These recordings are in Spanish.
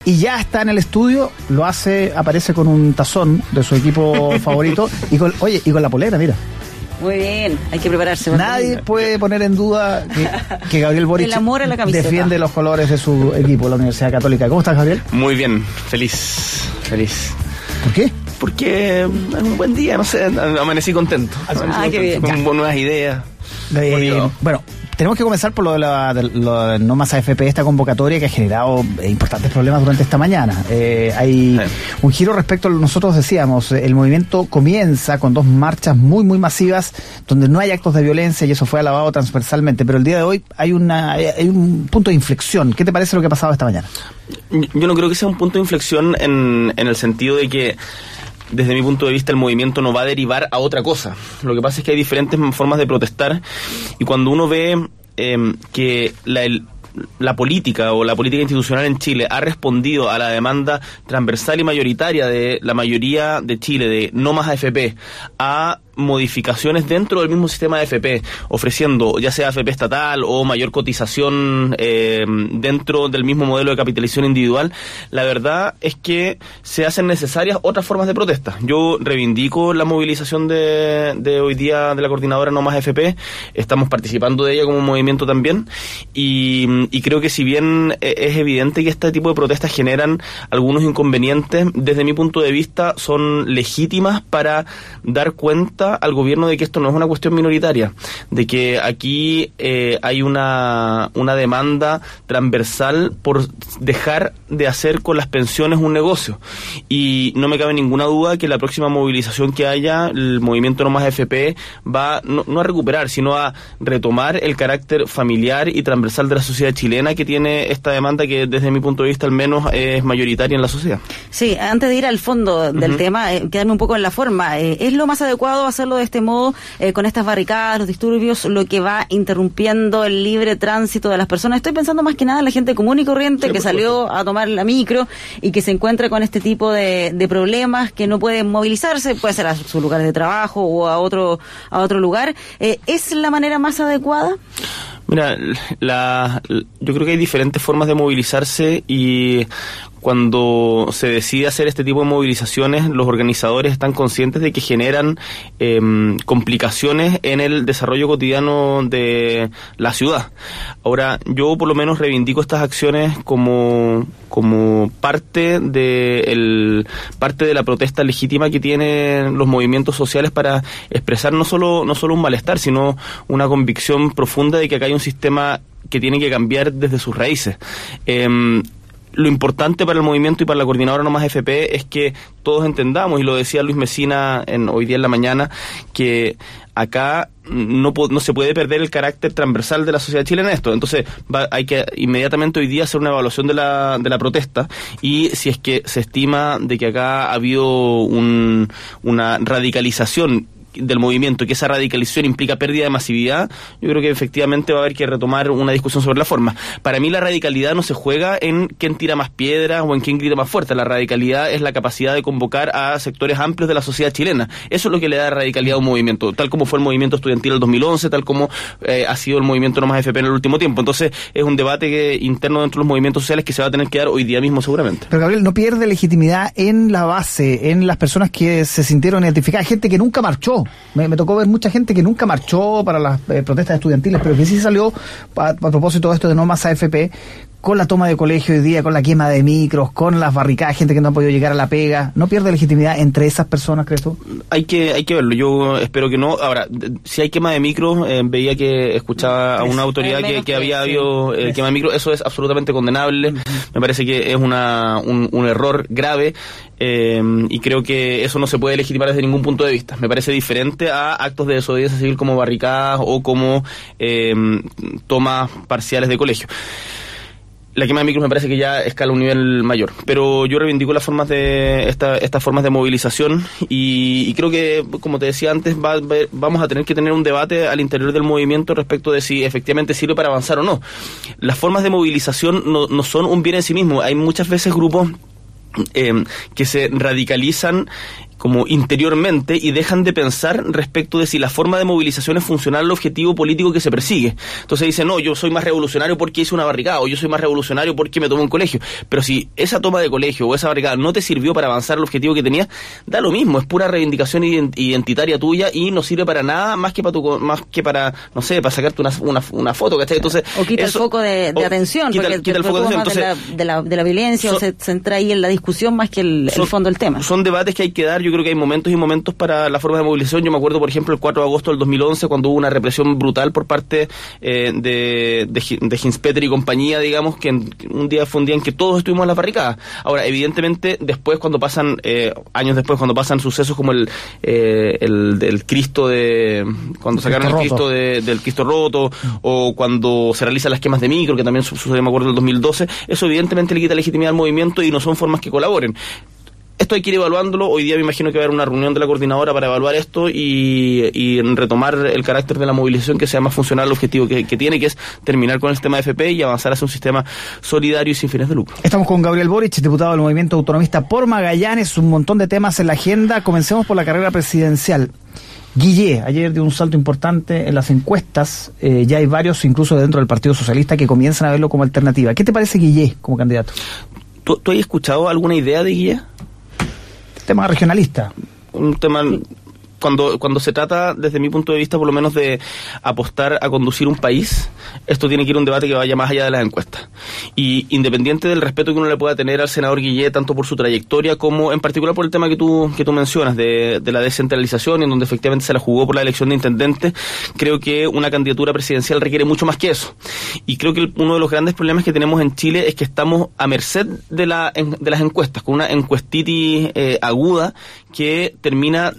Y ya está en el estudio, aparece con un tazón de su equipo favorito y con la polera, mira. Muy bien, hay que prepararse. Nadie puede poner en duda que Gabriel Boric el amor a la camiseta. Defiende los colores de su equipo, la Universidad Católica. ¿Cómo estás, Gabriel? Muy bien, feliz. ¿Por qué? Porque es un buen día, no sé, amanecí contento. Qué bien. Con nuevas ideas. Bueno, tenemos que comenzar por lo de No Más AFP, esta convocatoria que ha generado importantes problemas durante esta mañana. Hay un giro respecto a lo que nosotros decíamos. El movimiento comienza con 2 marchas muy, muy masivas, donde no hay actos de violencia y eso fue alabado transversalmente. Pero el día de hoy hay un punto de inflexión. ¿Qué te parece lo que ha pasado esta mañana? Yo no creo que sea un punto de inflexión en el sentido de que, desde mi punto de vista, el movimiento no va a derivar a otra cosa. Lo que pasa es que hay diferentes formas de protestar y cuando uno ve que la política o la política institucional en Chile ha respondido a la demanda transversal y mayoritaria de la mayoría de Chile de no más AFP, a modificaciones dentro del mismo sistema de AFP, ofreciendo ya sea AFP estatal o mayor cotización dentro del mismo modelo de capitalización individual, la verdad es que se hacen necesarias otras formas de protesta. Yo reivindico la movilización de hoy día de la coordinadora No Más AFP, estamos participando de ella como movimiento también, y creo que si bien es evidente que este tipo de protestas generan algunos inconvenientes, desde mi punto de vista son legítimas para dar cuenta al gobierno de que esto no es una cuestión minoritaria, de que aquí hay una demanda transversal por dejar de hacer con las pensiones un negocio, y no me cabe ninguna duda que la próxima movilización que haya, el movimiento No Más AFP va no a recuperar, sino a retomar el carácter familiar y transversal de la sociedad chilena que tiene esta demanda, que desde mi punto de vista al menos es mayoritaria en la sociedad. Sí, antes de ir al fondo del tema, quedarme un poco en la forma, ¿es lo más adecuado hacerlo de este modo, con estas barricadas, los disturbios, lo que va interrumpiendo el libre tránsito de las personas? Estoy pensando más que nada en la gente común y corriente que salió a tomar la micro y que se encuentra con este tipo de problemas, que no puede movilizarse, puede ser a su lugar de trabajo o a otro lugar. ¿Es la manera más adecuada? Mira, yo creo que hay diferentes formas de movilizarse, y cuando se decide hacer este tipo de movilizaciones, los organizadores están conscientes de que generan complicaciones en el desarrollo cotidiano de la ciudad. Ahora, yo por lo menos reivindico estas acciones como parte de la protesta legítima que tienen los movimientos sociales para expresar no solo un malestar, sino una convicción profunda de que acá hay un sistema que tiene que cambiar desde sus raíces. Lo importante para el movimiento y para la coordinadora No Más AFP es que todos entendamos, y lo decía Luis Mesina hoy día en la mañana, que acá no se puede perder el carácter transversal de la sociedad chilena en esto. Entonces hay que inmediatamente hoy día hacer una evaluación de la protesta, y si es que se estima de que acá ha habido una radicalización del movimiento, que esa radicalización implica pérdida de masividad, yo creo que efectivamente va a haber que retomar una discusión sobre la forma. Para mí la radicalidad no se juega en quién tira más piedras o en quién grita más fuerte. La radicalidad es la capacidad de convocar a sectores amplios de la sociedad chilena. Eso es lo que le da radicalidad a un movimiento, tal como fue el movimiento estudiantil del 2011, tal como ha sido el movimiento No Más AFP en el último tiempo. Entonces es un debate interno dentro de los movimientos sociales que se va a tener que dar hoy día mismo seguramente. Pero Gabriel, ¿no pierde legitimidad en la base, en las personas que se sintieron identificadas? Gente que nunca marchó. Me tocó ver mucha gente que nunca marchó para las protestas estudiantiles, pero que sí salió a propósito de esto de No Más AFP, con la toma de colegio hoy día, con la quema de micros, con las barricadas, gente que no ha podido llegar a la pega. ¿No pierde legitimidad entre esas personas, crees tú? Hay que verlo, yo espero que no. Ahora, si hay quema de micros, veía que escuchaba a una autoridad que había habido quema de micros, eso es absolutamente condenable. Me parece que es un error grave, y creo que eso no se puede legitimar desde ningún punto de vista. Me parece diferente a actos de desobediencia civil como barricadas o como tomas parciales de colegio. La quema de micros me parece que ya escala a un nivel mayor, pero yo reivindico las formas de estas formas de movilización, y creo que, como te decía antes, vamos a tener que tener un debate al interior del movimiento respecto de si efectivamente sirve para avanzar o no. Las formas de movilización no son un bien en sí mismo. Hay muchas veces grupos que se radicalizan como interiormente y dejan de pensar respecto de si la forma de movilización es funcional al objetivo político que se persigue. Entonces dicen, no, yo soy más revolucionario porque hice una barricada, o yo soy más revolucionario porque me tomé un colegio. Pero si esa toma de colegio o esa barricada no te sirvió para avanzar al objetivo que tenías, da lo mismo, es pura reivindicación identitaria tuya y no sirve para nada más que para no sé, para sacarte una foto, ¿cachai? Entonces, o quita el foco de atención, quita el foco de atención. De la violencia, o se centra ahí en la discusión más que el fondo del tema. Son debates que hay que dar. Yo creo que hay momentos y momentos para la forma de movilización. Yo me acuerdo, por ejemplo, el 4 de agosto del 2011, cuando hubo una represión brutal por parte de Hinspeter y compañía, digamos, que fue un día en que todos estuvimos en las barricadas. Ahora, evidentemente, después, cuando pasan, años después, cuando pasan sucesos como el del Cristo cuando sacaron el Cristo del Cristo roto, o cuando se realizan las quemas de micro, que también sucedió, me acuerdo, en el 2012, eso evidentemente le quita legitimidad al movimiento y no son formas que colaboren. Esto hay que ir evaluándolo. Hoy día me imagino que va a haber una reunión de la coordinadora para evaluar esto y retomar el carácter de la movilización que sea más funcional al objetivo que tiene, que es terminar con el sistema de FP y avanzar hacia un sistema solidario y sin fines de lucro. Estamos con Gabriel Boric, diputado del Movimiento Autonomista por Magallanes, un montón de temas en la agenda. Comencemos por la carrera presidencial. Guillé, ayer dio un salto importante en las encuestas, ya hay varios, incluso dentro del Partido Socialista, que comienzan a verlo como alternativa. ¿Qué te parece Guillé como candidato? ¿Tú has escuchado alguna idea de Guillé? Tema regionalista. Un tema... Cuando se trata, desde mi punto de vista, por lo menos de apostar a conducir un país, esto tiene que ir a un debate que vaya más allá de las encuestas. Y independiente del respeto que uno le pueda tener al senador Guillé, tanto por su trayectoria como en particular por el tema que tú mencionas, de la descentralización, en donde efectivamente se la jugó por la elección de intendente, creo que una candidatura presidencial requiere mucho más que eso. Y creo que uno de los grandes problemas que tenemos en Chile es que estamos a merced de las encuestas, con una encuestitis aguda que termina...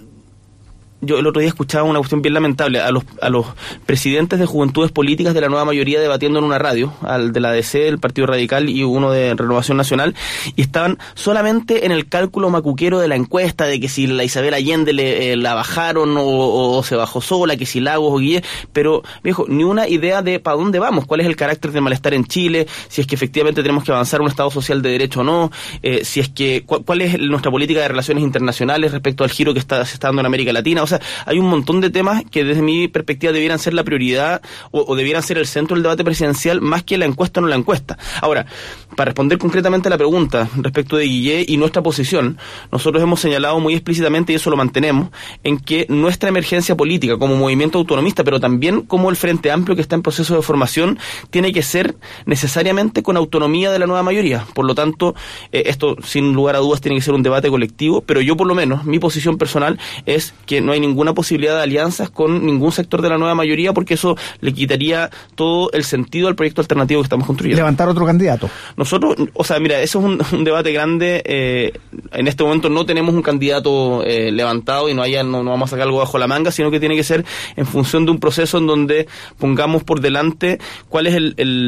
Yo el otro día escuchaba una cuestión bien lamentable, a los presidentes de juventudes políticas de la nueva mayoría debatiendo en una radio, al de la DC, el Partido Radical y uno de Renovación Nacional, y estaban solamente en el cálculo macuquero de la encuesta, de que si la Isabel Allende la bajaron o se bajó sola, que si Lagos o Guillé, pero viejo, ni una idea de para dónde vamos, cuál es el carácter del malestar en Chile, si es que efectivamente tenemos que avanzar a un Estado social de derecho o no, si es que cuál es nuestra política de relaciones internacionales respecto al giro que se está dando en América Latina. O sea, hay un montón de temas que desde mi perspectiva debieran ser la prioridad o debieran ser el centro del debate presidencial más que la encuesta o no la encuesta. Ahora, para responder concretamente a la pregunta respecto de Guillé y nuestra posición, nosotros hemos señalado muy explícitamente, y eso lo mantenemos, en que nuestra emergencia política como movimiento autonomista, pero también como el Frente Amplio que está en proceso de formación, tiene que ser necesariamente con autonomía de la nueva mayoría. Por lo tanto, esto sin lugar a dudas tiene que ser un debate colectivo, pero yo por lo menos, mi posición personal es que no hay ninguna posibilidad de alianzas con ningún sector de la nueva mayoría, porque eso le quitaría todo el sentido al proyecto alternativo que estamos construyendo. ¿Levantar otro candidato? Nosotros, o sea, mira, eso es un debate grande. En este momento no tenemos un candidato levantado y no vamos a sacar algo bajo la manga, sino que tiene que ser en función de un proceso en donde pongamos por delante cuál es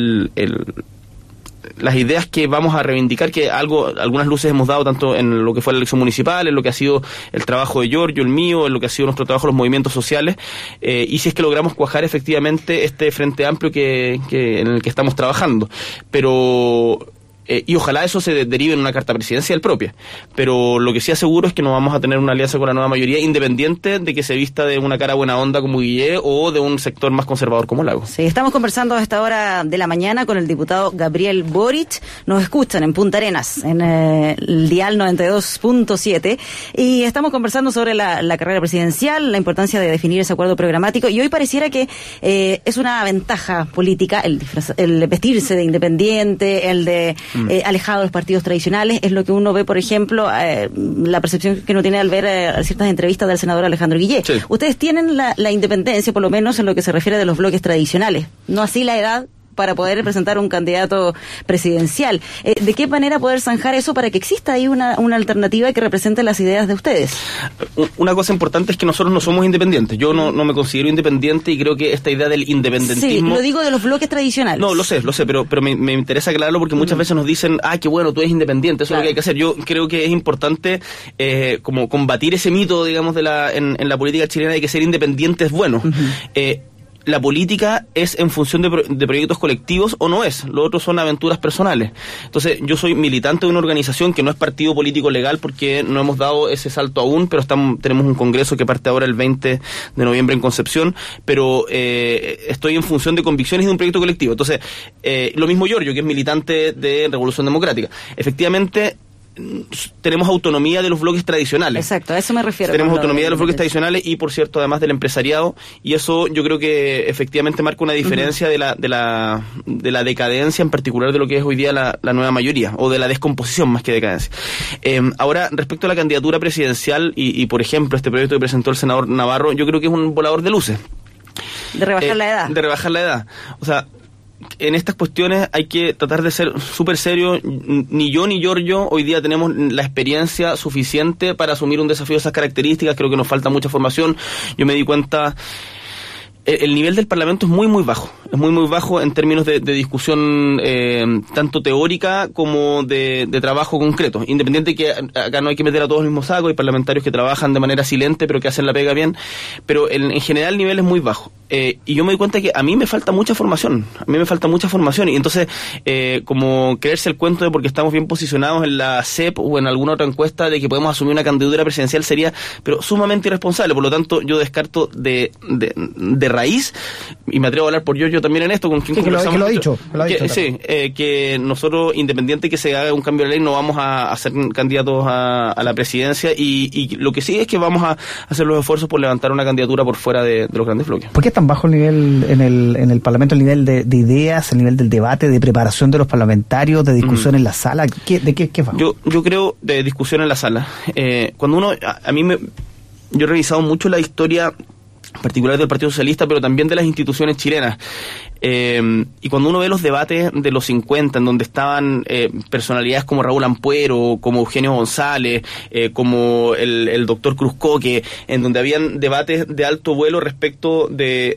las ideas que vamos a reivindicar, que algunas luces hemos dado tanto en lo que fue la elección municipal, en lo que ha sido el trabajo de Giorgio, el mío, en lo que ha sido nuestro trabajo en los movimientos sociales, y si es que logramos cuajar efectivamente este Frente Amplio en el que estamos trabajando. Pero... y ojalá eso se derive en una carta presidencial propia, pero lo que sí aseguro es que no vamos a tener una alianza con la nueva mayoría, independiente de que se vista de una cara buena onda como Guillé o de un sector más conservador como Lagos. Sí, estamos conversando a esta hora de la mañana con el diputado Gabriel Boric. Nos escuchan en Punta Arenas, en el dial 92.7, y estamos conversando sobre la carrera presidencial, la importancia de definir ese acuerdo programático, y hoy pareciera que es una ventaja política el vestirse de independiente, el de alejado de los partidos tradicionales. Es lo que uno ve, por ejemplo, la percepción que uno tiene al ver ciertas entrevistas del senador Alejandro Guillé. Sí. Ustedes tienen la independencia, por lo menos en lo que se refiere de los bloques tradicionales, no así la edad para poder presentar un candidato presidencial. ¿De qué manera poder zanjar eso para que exista ahí una alternativa que represente las ideas de ustedes? Una cosa importante es que nosotros no somos independientes. Yo no me considero independiente y creo que esta idea del independentismo... Sí, lo digo de los bloques tradicionales. No, lo sé, pero me interesa aclararlo porque muchas veces nos dicen, qué bueno, tú eres independiente, eso es lo que hay que hacer. Yo creo que es importante como combatir ese mito, digamos, en la política chilena de que ser independiente es bueno. la política es en función de proyectos colectivos o no es. Lo otro son aventuras personales. Entonces, yo soy militante de una organización que no es partido político legal porque no hemos dado ese salto aún, pero tenemos un congreso que parte ahora el 20 de noviembre en Concepción, pero estoy en función de convicciones y de un proyecto colectivo. Entonces, lo mismo Giorgio, que es militante de Revolución Democrática. Efectivamente, tenemos autonomía de los bloques tradicionales. Exacto, a eso me refiero. Tenemos autonomía de los bloques tradicionales y, por cierto, además del empresariado, y eso yo creo que efectivamente marca una diferencia de la decadencia, en particular de lo que es hoy día la nueva mayoría, o de la descomposición más que decadencia. Ahora, respecto a la candidatura presidencial y, por ejemplo, este proyecto que presentó el senador Navarro, yo creo que es un volador de luces. De rebajar la edad. De rebajar la edad. O sea, en estas cuestiones hay que tratar de ser súper serio. Ni yo ni Giorgio hoy día tenemos la experiencia suficiente para asumir un desafío de esas características. Creo que nos falta mucha formación. Yo me di cuenta, el nivel del Parlamento es muy muy bajo. Es muy muy bajo en términos de discusión tanto teórica como de trabajo concreto. Independiente que acá no hay que meter a todos el mismo saco, hay parlamentarios que trabajan de manera silente pero que hacen la pega bien, pero en general el nivel es muy bajo. Y yo me di cuenta que a mí me falta mucha formación. Y entonces, como creerse el cuento de porque estamos bien posicionados en la CEP o en alguna otra encuesta de que podemos asumir una candidatura presidencial sería, pero sumamente irresponsable. Por lo tanto, yo descarto de raíz, y me atrevo a hablar por yo también en esto, con quien conversamos. Que lo ha dicho. Sí, que nosotros, independiente que se haga un cambio de ley, no vamos a ser candidatos a la presidencia, y lo que sí es que vamos a hacer los esfuerzos por levantar una candidatura por fuera de los grandes bloques. ¿Por qué es tan bajo el nivel en el Parlamento, el nivel de ideas, el nivel del debate, de preparación de los parlamentarios, de discusión en la sala? ¿De qué es bajo? Yo creo de discusión en la sala. Cuando uno, yo he revisado mucho la historia particular del Partido Socialista, pero también de las instituciones chilenas. Y cuando uno ve los debates de los 50, en donde estaban personalidades como Raúl Ampuero, como Eugenio González, como el doctor Cruzcoque, en donde habían debates de alto vuelo respecto de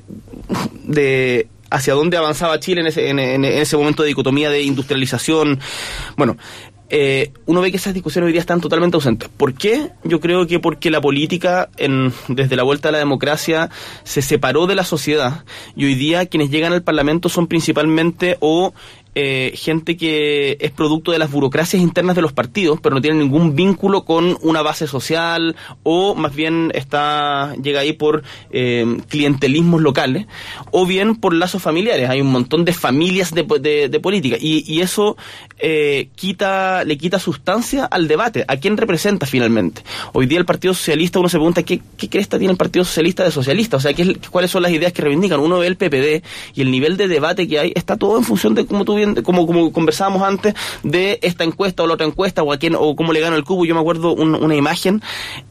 hacia dónde avanzaba Chile en ese momento de dicotomía de industrialización. Bueno, uno ve que esas discusiones hoy día están totalmente ausentes. ¿Por qué? Yo creo que porque la política, desde la vuelta a la democracia, se separó de la sociedad, y hoy día quienes llegan al Parlamento son principalmente gente que es producto de las burocracias internas de los partidos, pero no tiene ningún vínculo con una base social, o más bien llega ahí por clientelismos locales, o bien por lazos familiares. Hay un montón de familias de política, y eso le quita sustancia al debate. ¿A quién representa finalmente? Hoy día el Partido Socialista, uno se pregunta ¿qué cresta tiene el Partido Socialista de socialista? O sea, ¿cuáles son las ideas que reivindican? Uno ve el PPD y el nivel de debate que hay, está todo en función de, como tú bien, como conversábamos antes, de esta encuesta o la otra encuesta, o cómo le gana el cubo. Yo me acuerdo una imagen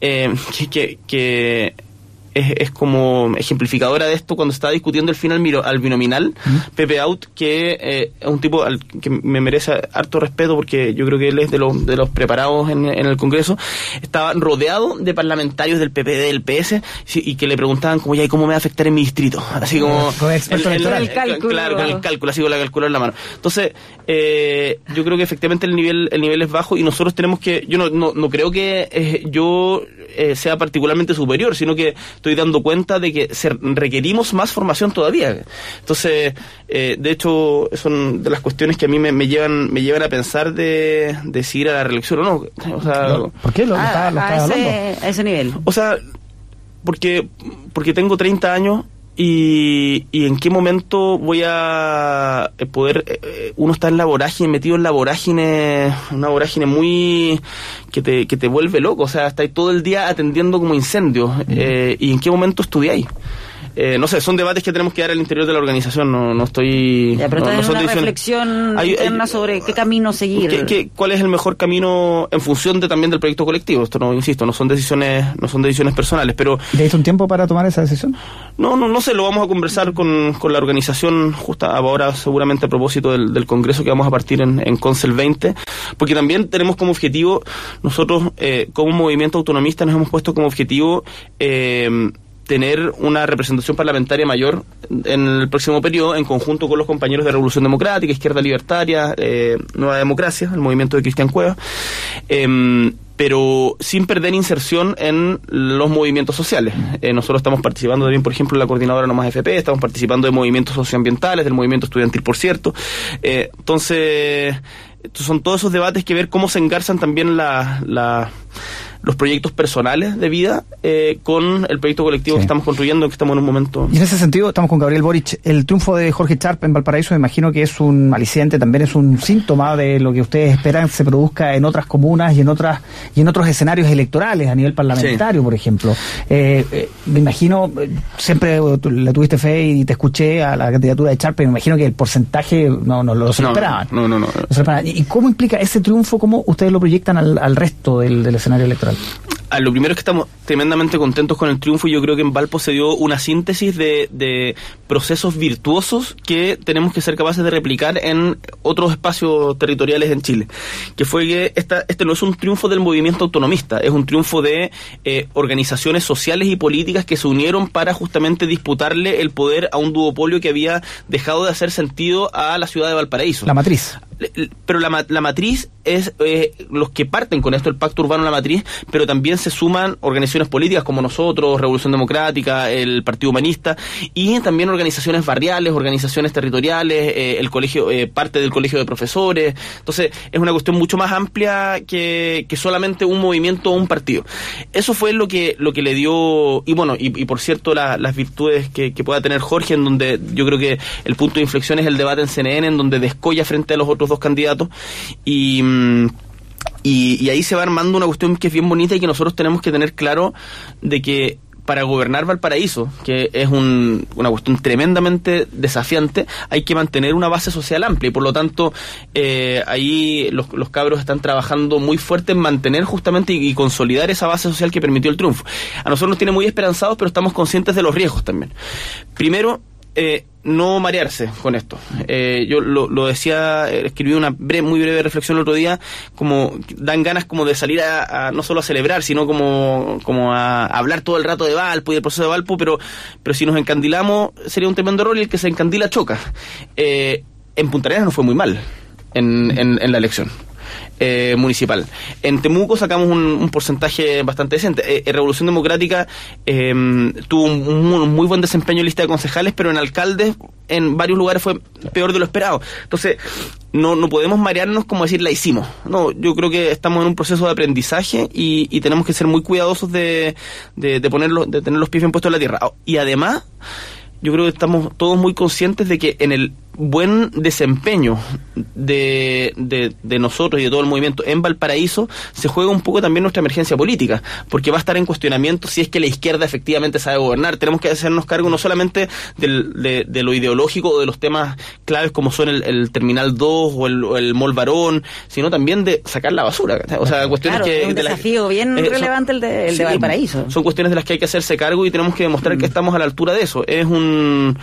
que es como ejemplificadora de esto, cuando estaba discutiendo el fin al binominal, Pepe Out, que es un tipo que me merece harto respeto, porque yo creo que él es de los preparados en el Congreso. Estaba rodeado de parlamentarios del PPD, del PS, y que le preguntaban como, ¿y cómo me va a afectar en mi distrito? Así como con experto electoral. El cálculo. Claro, con el cálculo, así con la calculadora en la mano. Entonces, yo creo que efectivamente el nivel es bajo, y nosotros tenemos que, yo no creo que yo sea particularmente superior, sino que estoy dando cuenta de que requerimos más formación todavía. Entonces, de hecho, son de las cuestiones que a mí me llevan a pensar de si ir a la reelección o no. O sea, ¿por qué lo estás hablando? A ese nivel. O sea, porque tengo 30 años, y en qué momento voy a poder, uno está en la vorágine, metido en la vorágine, una vorágine muy que te vuelve loco. O sea, estáis todo el día atendiendo como incendios, y en qué momento estudiáis. No sé, son debates que tenemos que dar al interior de la organización. No estoy... Ya, pero no una reflexión interna sobre qué camino seguir. ¿Cuál es el mejor camino en función también del proyecto colectivo? Esto no son decisiones personales, pero... ¿Le diste un tiempo para tomar esa decisión? No sé, lo vamos a conversar con la organización justo ahora, seguramente a propósito del congreso que vamos a partir en Concel 20, porque también tenemos como objetivo, nosotros como movimiento autonomista nos hemos puesto como objetivo tener una representación parlamentaria mayor en el próximo periodo, en conjunto con los compañeros de Revolución Democrática, Izquierda Libertaria, Nueva Democracia, el movimiento de Cristian Cuevas. pero sin perder inserción en los movimientos sociales. Nosotros estamos participando también, por ejemplo, en la coordinadora No Más FP, estamos participando de movimientos socioambientales, del movimiento estudiantil, por cierto. Entonces, son todos esos debates que ver cómo se engarzan también los proyectos personales de vida con el proyecto colectivo que estamos construyendo, que estamos en un momento... Y en ese sentido, estamos con Gabriel Boric. El triunfo de Jorge Sharp en Valparaíso, me imagino que es un aliciente, también es un síntoma de lo que ustedes esperan se produzca en otras comunas y en otros escenarios electorales a nivel parlamentario, por ejemplo. Me imagino, siempre le tuviste fe y te escuché a la candidatura de Sharp, pero me imagino que el porcentaje no lo esperaban. No. ¿Y cómo implica ese triunfo, cómo ustedes lo proyectan al resto del escenario electoral? Lo primero es que estamos tremendamente contentos con el triunfo y yo creo que en Valpo se dio una síntesis de procesos virtuosos que tenemos que ser capaces de replicar en otros espacios territoriales en Chile. Que fue que este no es un triunfo del movimiento autonomista, es un triunfo de organizaciones sociales y políticas que se unieron para justamente disputarle el poder a un duopolio que había dejado de hacer sentido a la ciudad de Valparaíso. La matriz. Pero la matriz es los que parten con esto, el Pacto Urbano La Matriz, pero también se suman organizaciones políticas como nosotros, Revolución Democrática, el Partido Humanista, y también organizaciones barriales, organizaciones territoriales, el colegio, parte del colegio de profesores. Entonces es una cuestión mucho más amplia que solamente un movimiento o un partido. Eso fue lo que le dio, y bueno, y por cierto las virtudes que pueda tener Jorge, en donde yo creo que el punto de inflexión es el debate en CNN, en donde descolla frente a los otros dos candidatos, y ahí se va armando una cuestión que es bien bonita y que nosotros tenemos que tener claro de que para gobernar Valparaíso, que es una cuestión tremendamente desafiante, hay que mantener una base social amplia y por lo tanto ahí los cabros están trabajando muy fuerte en mantener justamente y consolidar esa base social que permitió el triunfo. A nosotros nos tiene muy esperanzados, pero estamos conscientes de los riesgos también. Primero, no marearse con esto. Yo lo decía, escribí una muy breve reflexión el otro día, como dan ganas como de salir a no solo a celebrar, sino como a hablar todo el rato de Valpo y del proceso de Valpo, pero si nos encandilamos sería un tremendo error y el que se encandila choca. En Punta Arenas nos fue muy mal en la elección municipal. En Temuco sacamos un porcentaje bastante decente. Revolución Democrática tuvo un muy buen desempeño en lista de concejales, pero en alcaldes en varios lugares fue peor de lo esperado. Entonces no podemos marearnos como decir la hicimos. No, yo creo que estamos en un proceso de aprendizaje y tenemos que ser muy cuidadosos de tener los pies bien puestos en la tierra. Y además yo creo que estamos todos muy conscientes de que en el buen desempeño de nosotros y de todo el movimiento en Valparaíso se juega un poco también nuestra emergencia política, porque va a estar en cuestionamiento si es que la izquierda efectivamente sabe gobernar. Tenemos que hacernos cargo no solamente de lo ideológico o de los temas claves como son el Terminal 2 o el Mall Barón, sino también de sacar la basura. O sea, cuestiones claro, que... es un desafío bien relevante el de Valparaíso. Son cuestiones de las que hay que hacerse cargo y tenemos que demostrar que estamos a la altura de eso. Es un...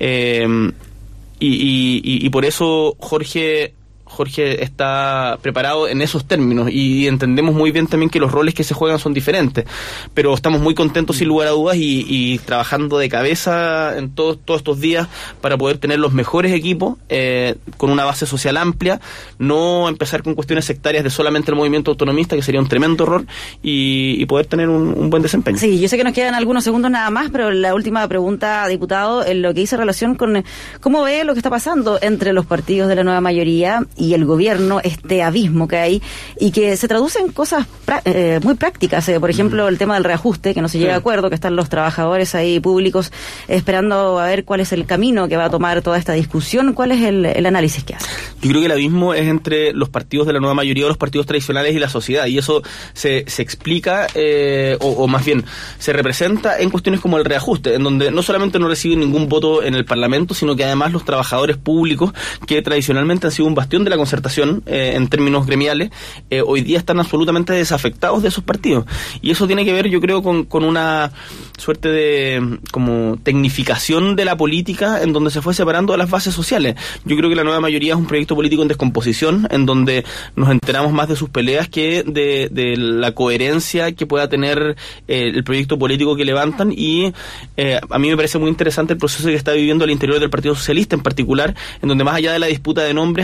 Y por eso Jorge está preparado en esos términos y entendemos muy bien también que los roles que se juegan son diferentes, pero estamos muy contentos sin lugar a dudas y trabajando de cabeza en todos estos días para poder tener los mejores equipos con una base social amplia, no empezar con cuestiones sectarias de solamente el movimiento autonomista, que sería un tremendo error, y poder tener un buen desempeño. Sí, yo sé que nos quedan algunos segundos nada más, pero la última pregunta, diputado, en lo que hizo relación con cómo ve lo que está pasando entre los partidos de la nueva mayoría y el gobierno, este abismo que hay y que se traduce en cosas muy prácticas, por ejemplo el tema del reajuste, que no se llega a acuerdo, que están los trabajadores ahí públicos esperando a ver cuál es el camino que va a tomar toda esta discusión. ¿Cuál es el análisis que hace? Yo creo que el abismo es entre los partidos de la nueva mayoría o los partidos tradicionales y la sociedad, y eso se explica o más bien se representa en cuestiones como el reajuste, en donde no solamente no reciben ningún voto en el Parlamento, sino que además los trabajadores públicos, que tradicionalmente han sido un bastión de la concertación en términos gremiales, hoy día están absolutamente desafectados de esos partidos, y eso tiene que ver, yo creo, con una suerte de como tecnificación de la política, en donde se fue separando de las bases sociales. Yo creo que la nueva mayoría es un proyecto político en descomposición, en donde nos enteramos más de sus peleas que de la coherencia que pueda tener el proyecto político que levantan, y a mí me parece muy interesante el proceso que está viviendo al interior del Partido Socialista en particular, en donde más allá de la disputa de nombres hay ciertos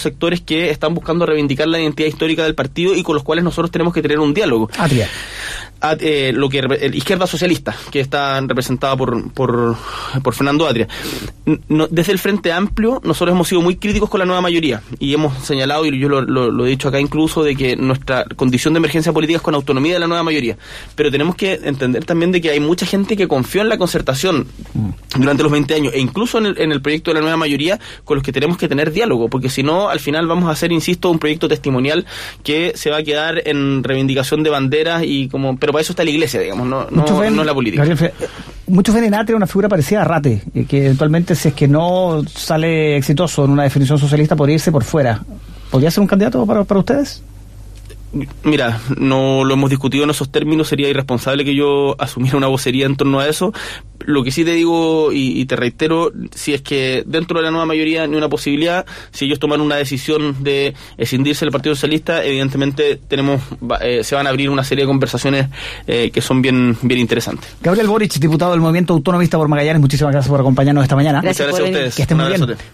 sectores que están buscando reivindicar la identidad histórica del partido y con los cuales nosotros tenemos que tener un diálogo. Lo que Izquierda Socialista, que está representada por Fernando Atria. Desde el Frente Amplio nosotros hemos sido muy críticos con la nueva mayoría y hemos señalado, y yo lo he dicho acá incluso, de que nuestra condición de emergencia política es con autonomía de la nueva mayoría, pero tenemos que entender también de que hay mucha gente que confió en la concertación durante los 20 años e incluso en el proyecto de la nueva mayoría, con los que tenemos que tener diálogo, porque si no, al final vamos a hacer, insisto, un proyecto testimonial que se va a quedar en reivindicación de banderas pero para eso está la iglesia, digamos, no la política. Gabriel, muchos ven en Atria una figura parecida a Rate, que eventualmente, si es que no sale exitoso en una definición socialista, podría irse por fuera. ¿Podría ser un candidato para ustedes? Mira, no lo hemos discutido en esos términos, sería irresponsable que yo asumiera una vocería en torno a eso. Lo que sí te digo y te reitero, si es que dentro de la nueva mayoría ni una posibilidad, si ellos toman una decisión de escindirse del Partido Socialista, evidentemente se van a abrir una serie de conversaciones que son bien interesantes. Gabriel Boric, diputado del Movimiento Autonomista por Magallanes, muchísimas gracias por acompañarnos esta mañana. Muchas gracias a ustedes. Que estén muy bien.